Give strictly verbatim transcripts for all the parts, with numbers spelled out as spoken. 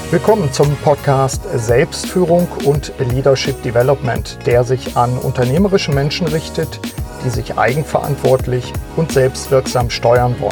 Willkommen zum Podcast Selbstführung und Leadership Development, der sich an unternehmerische Menschen richtet, die sich eigenverantwortlich und selbstwirksam steuern wollen.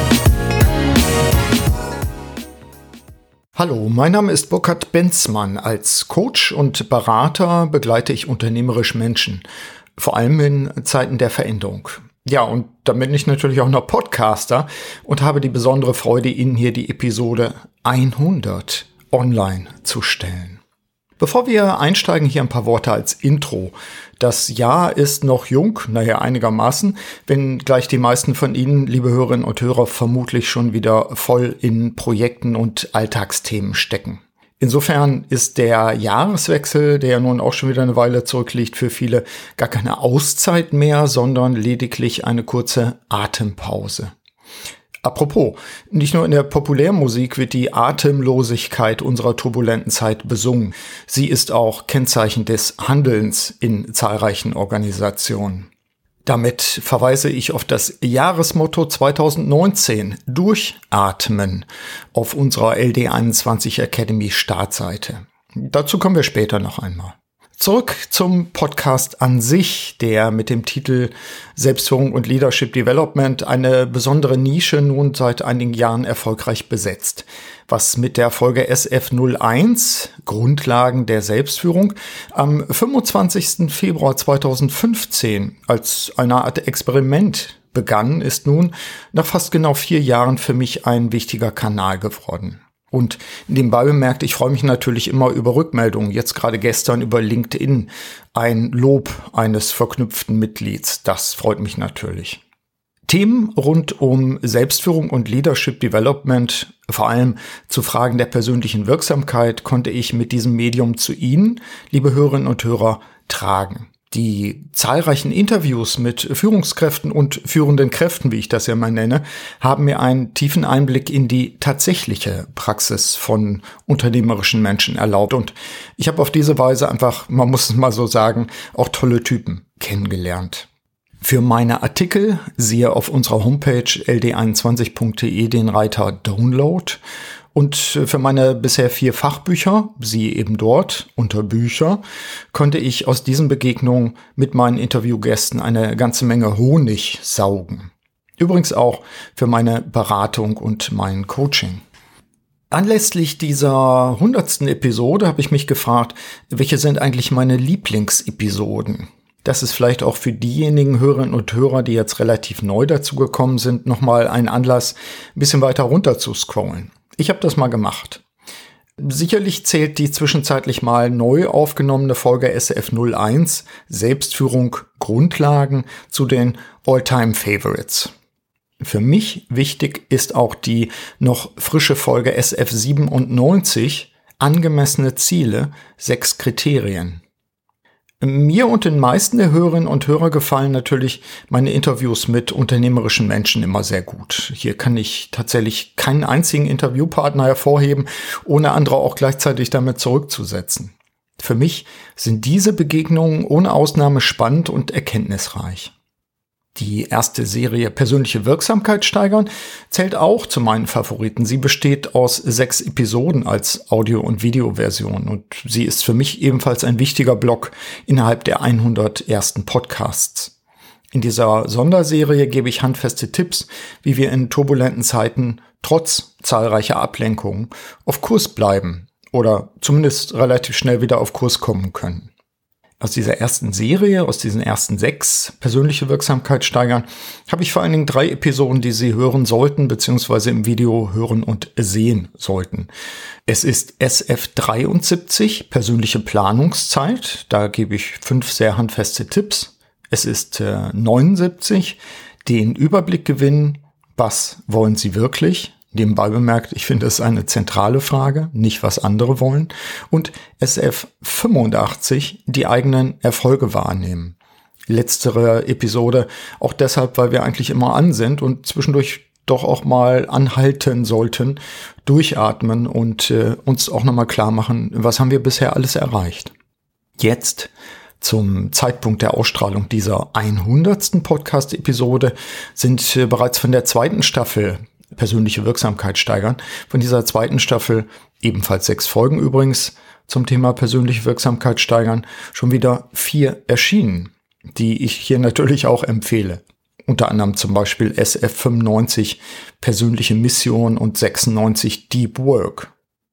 Hallo, mein Name ist Burkhard Benzmann. Als Coach und Berater begleite ich unternehmerische Menschen, vor allem in Zeiten der Veränderung. Ja, und dann bin ich natürlich auch noch Podcaster und habe die besondere Freude, Ihnen hier die Episode hundert online zu stellen. Bevor wir einsteigen, hier ein paar Worte als Intro. Das Jahr ist noch jung, naja, einigermaßen, wenn gleich die meisten von Ihnen, liebe Hörerinnen und Hörer, vermutlich schon wieder voll in Projekten und Alltagsthemen stecken. Insofern ist der Jahreswechsel, der ja nun auch schon wieder eine Weile zurückliegt, für viele gar keine Auszeit mehr, sondern lediglich eine kurze Atempause. Apropos, nicht nur in der Populärmusik wird die Atemlosigkeit unserer turbulenten Zeit besungen. Sie ist auch Kennzeichen des Handelns in zahlreichen Organisationen. Damit verweise ich auf das Jahresmotto zwanzig neunzehn, Durchatmen, auf unserer L D einundzwanzig Academy Startseite. Dazu kommen wir später noch einmal. Zurück zum Podcast an sich, der mit dem Titel Selbstführung und Leadership Development eine besondere Nische nun seit einigen Jahren erfolgreich besetzt. Was mit der Folge S F null eins, Grundlagen der Selbstführung, am fünfundzwanzigsten Februar zweitausendfünfzehn als eine Art Experiment begann, ist nun nach fast genau vier Jahren für mich ein wichtiger Kanal geworden. Und nebenbei bemerkt, ich freue mich natürlich immer über Rückmeldungen. Jetzt gerade gestern über LinkedIn ein Lob eines verknüpften Mitglieds. Das freut mich natürlich. Themen rund um Selbstführung und Leadership Development, vor allem zu Fragen der persönlichen Wirksamkeit, konnte ich mit diesem Medium zu Ihnen, liebe Hörerinnen und Hörer, tragen. Die zahlreichen Interviews mit Führungskräften und führenden Kräften, wie ich das ja mal nenne, haben mir einen tiefen Einblick in die tatsächliche Praxis von unternehmerischen Menschen erlaubt. Und ich habe auf diese Weise einfach, man muss es mal so sagen, auch tolle Typen kennengelernt. Für meine Artikel siehe auf unserer Homepage l d einundzwanzig punkt d e den Reiter Download. Und für meine bisher vier Fachbücher, siehe eben dort unter Bücher, konnte ich aus diesen Begegnungen mit meinen Interviewgästen eine ganze Menge Honig saugen. Übrigens auch für meine Beratung und mein Coaching. Anlässlich dieser hundertsten Episode habe ich mich gefragt, welche sind eigentlich meine Lieblingsepisoden? Das ist vielleicht auch für diejenigen Hörerinnen und Hörer, die jetzt relativ neu dazugekommen sind, nochmal ein Anlass, ein bisschen weiter runter zu scrollen. Ich habe das mal gemacht. Sicherlich zählt die zwischenzeitlich mal neu aufgenommene Folge S F null eins, Selbstführung, Grundlagen, zu den All-Time-Favorites. Für mich wichtig ist auch die noch frische Folge S F siebenundneunzig, angemessene Ziele, sechs Kriterien. Mir und den meisten der Hörerinnen und Hörer gefallen natürlich meine Interviews mit unternehmerischen Menschen immer sehr gut. Hier kann ich tatsächlich keinen einzigen Interviewpartner hervorheben, ohne andere auch gleichzeitig damit zurückzusetzen. Für mich sind diese Begegnungen ohne Ausnahme spannend und erkenntnisreich. Die erste Serie Persönliche Wirksamkeit steigern zählt auch zu meinen Favoriten. Sie besteht aus sechs Episoden als Audio- und Videoversion und sie ist für mich ebenfalls ein wichtiger Block innerhalb der hundert ersten Podcasts. In dieser Sonderserie gebe ich handfeste Tipps, wie wir in turbulenten Zeiten trotz zahlreicher Ablenkungen auf Kurs bleiben oder zumindest relativ schnell wieder auf Kurs kommen können. Aus dieser ersten Serie, aus diesen ersten sechs persönliche Wirksamkeit steigern, habe ich vor allen Dingen drei Episoden, die Sie hören sollten, beziehungsweise im Video hören und sehen sollten. Es ist S F dreiundsiebzig, persönliche Planungszeit. Da gebe ich fünf sehr handfeste Tipps. Es ist äh, neunundsiebzig, den Überblick gewinnen. Was wollen Sie wirklich? Nebenbei bemerkt, ich finde es eine zentrale Frage, nicht was andere wollen. Und S F fünfundachtzig, die eigenen Erfolge wahrnehmen. Letztere Episode auch deshalb, weil wir eigentlich immer an sind und zwischendurch doch auch mal anhalten sollten, durchatmen und äh, uns auch nochmal klar machen, was haben wir bisher alles erreicht. Jetzt zum Zeitpunkt der Ausstrahlung dieser hundertsten Podcast-Episode sind äh, bereits von der zweiten Staffel persönliche Wirksamkeit steigern. Von dieser zweiten Staffel, ebenfalls sechs Folgen übrigens, zum Thema persönliche Wirksamkeit steigern, schon wieder vier erschienen, die ich hier natürlich auch empfehle. Unter anderem zum Beispiel S F fünfundneunzig, persönliche Mission und sechsundneunzig, Deep Work.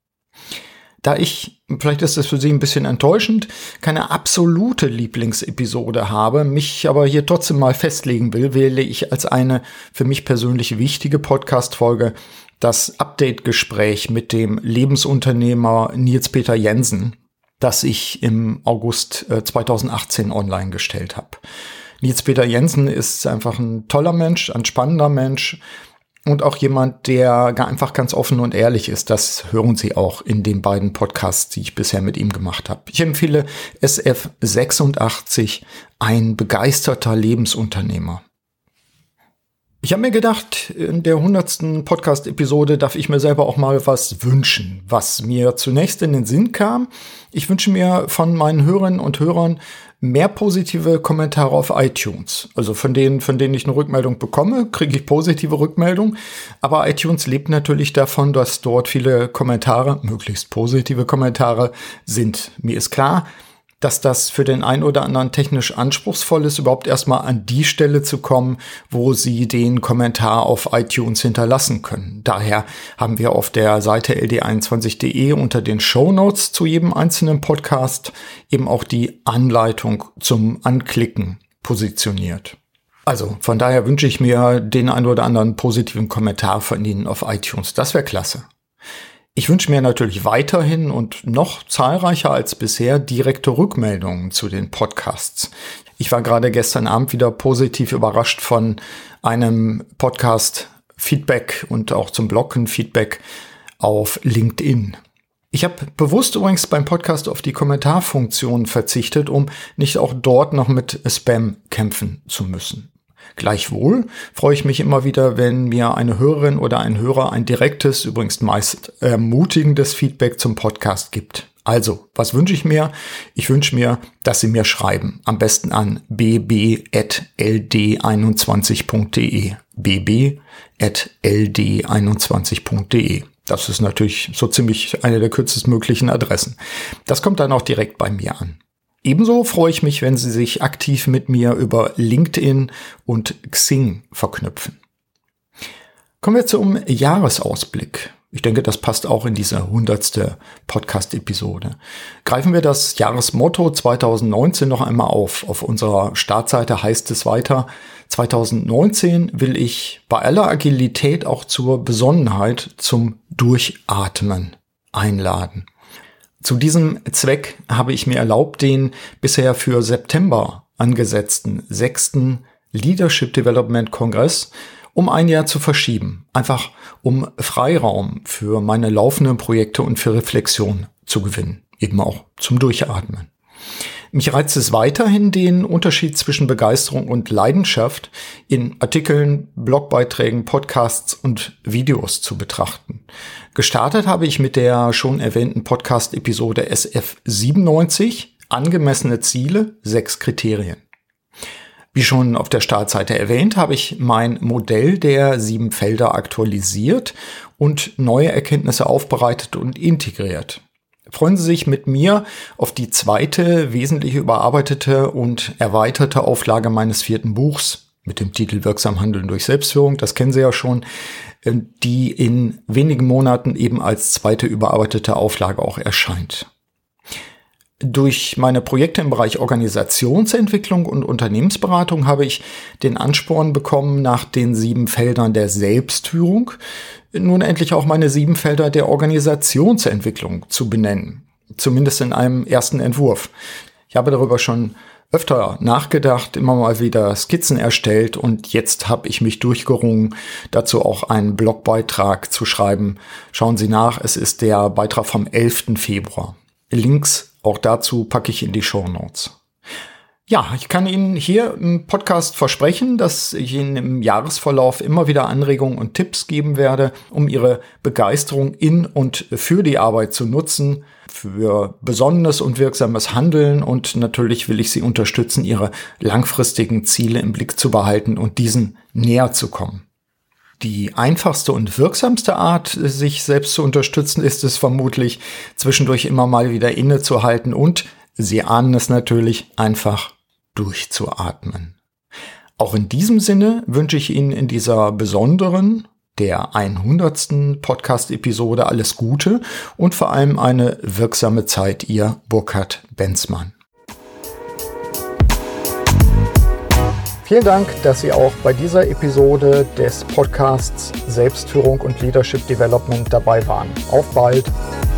Da ich, vielleicht ist das für Sie ein bisschen enttäuschend, keine absolute Lieblingsepisode habe, mich aber hier trotzdem mal festlegen will, wähle ich als eine für mich persönlich wichtige Podcast-Folge das Update-Gespräch mit dem Lebensunternehmer Nils Peter Jensen, das ich im August zweitausendachtzehn online gestellt habe. Nils Peter Jensen ist einfach ein toller Mensch, ein spannender Mensch, und auch jemand, der einfach ganz offen und ehrlich ist. Das hören Sie auch in den beiden Podcasts, die ich bisher mit ihm gemacht habe. Ich empfehle S F sechsundachtzig, ein begeisterter Lebensunternehmer. Ich habe mir gedacht, in der hundertsten Podcast-Episode darf ich mir selber auch mal was wünschen, was mir zunächst in den Sinn kam. Ich wünsche mir von meinen Hörerinnen und Hörern mehr positive Kommentare auf iTunes. Also von denen, von denen ich eine Rückmeldung bekomme, kriege ich positive Rückmeldung. Aber iTunes lebt natürlich davon, dass dort viele Kommentare, möglichst positive Kommentare sind. Mir ist klar, dass das für den einen oder anderen technisch anspruchsvoll ist, überhaupt erstmal an die Stelle zu kommen, wo Sie den Kommentar auf iTunes hinterlassen können. Daher haben wir auf der Seite L D einundzwanzig punkt de unter den Shownotes zu jedem einzelnen Podcast eben auch die Anleitung zum Anklicken positioniert. Also von daher wünsche ich mir den einen oder anderen positiven Kommentar von Ihnen auf iTunes. Das wäre klasse. Ich wünsche mir natürlich weiterhin und noch zahlreicher als bisher direkte Rückmeldungen zu den Podcasts. Ich war gerade gestern Abend wieder positiv überrascht von einem Podcast-Feedback und auch zum Bloggen-Feedback auf LinkedIn. Ich habe bewusst übrigens beim Podcast auf die Kommentarfunktion verzichtet, um nicht auch dort noch mit Spam kämpfen zu müssen. Gleichwohl freue ich mich immer wieder, wenn mir eine Hörerin oder ein Hörer ein direktes, übrigens meist ermutigendes Feedback zum Podcast gibt. Also, was wünsche ich mir? Ich wünsche mir, dass Sie mir schreiben. Am besten an b b at l d einundzwanzig punkt de. b b at l d einundzwanzig punkt de. Das ist natürlich so ziemlich eine der kürzestmöglichen Adressen. Das kommt dann auch direkt bei mir an. Ebenso freue ich mich, wenn Sie sich aktiv mit mir über LinkedIn und Xing verknüpfen. Kommen wir zum Jahresausblick. Ich denke, das passt auch in diese hundertste Podcast-Episode. Greifen wir das Jahresmotto zweitausendneunzehn noch einmal auf. Auf unserer Startseite heißt es weiter: zweitausendneunzehn will ich bei aller Agilität auch zur Besonnenheit, zum Durchatmen einladen. Zu diesem Zweck habe ich mir erlaubt, den bisher für September angesetzten sechsten Leadership Development Kongress um ein Jahr zu verschieben. Einfach um Freiraum für meine laufenden Projekte und für Reflexion zu gewinnen. Eben auch zum Durchatmen. Mich reizt es weiterhin, den Unterschied zwischen Begeisterung und Leidenschaft in Artikeln, Blogbeiträgen, Podcasts und Videos zu betrachten. Gestartet habe ich mit der schon erwähnten Podcast-Episode S F siebenundneunzig, angemessene Ziele, sechs Kriterien. Wie schon auf der Startseite erwähnt, habe ich mein Modell der sieben Felder aktualisiert und neue Erkenntnisse aufbereitet und integriert. Freuen Sie sich mit mir auf die zweite, wesentlich überarbeitete und erweiterte Auflage meines vierten Buchs mit dem Titel Wirksam Handeln durch Selbstführung. Das kennen Sie ja schon, die in wenigen Monaten eben als zweite überarbeitete Auflage auch erscheint. Durch meine Projekte im Bereich Organisationsentwicklung und Unternehmensberatung habe ich den Ansporn bekommen, nach den sieben Feldern der Selbstführung nun endlich auch meine sieben Felder der Organisationsentwicklung zu benennen. Zumindest in einem ersten Entwurf. Ich habe darüber schon öfter nachgedacht, immer mal wieder Skizzen erstellt und jetzt habe ich mich durchgerungen, dazu auch einen Blogbeitrag zu schreiben. Schauen Sie nach, es ist der Beitrag vom elften Februar. Links auch dazu packe ich in die Shownotes. Ja, ich kann Ihnen hier im Podcast versprechen, dass ich Ihnen im Jahresverlauf immer wieder Anregungen und Tipps geben werde, um Ihre Begeisterung in und für die Arbeit zu nutzen, für besonnenes und wirksames Handeln, und natürlich will ich Sie unterstützen, Ihre langfristigen Ziele im Blick zu behalten und diesen näher zu kommen. Die einfachste und wirksamste Art, sich selbst zu unterstützen, ist es vermutlich, zwischendurch immer mal wieder innezuhalten und, Sie ahnen es natürlich, einfach durchzuatmen. Auch in diesem Sinne wünsche ich Ihnen in dieser besonderen, der hundertsten Podcast-Episode alles Gute und vor allem eine wirksame Zeit, Ihr Burkhard Benzmann. Vielen Dank, dass Sie auch bei dieser Episode des Podcasts Selbstführung und Leadership Development dabei waren. Auf bald!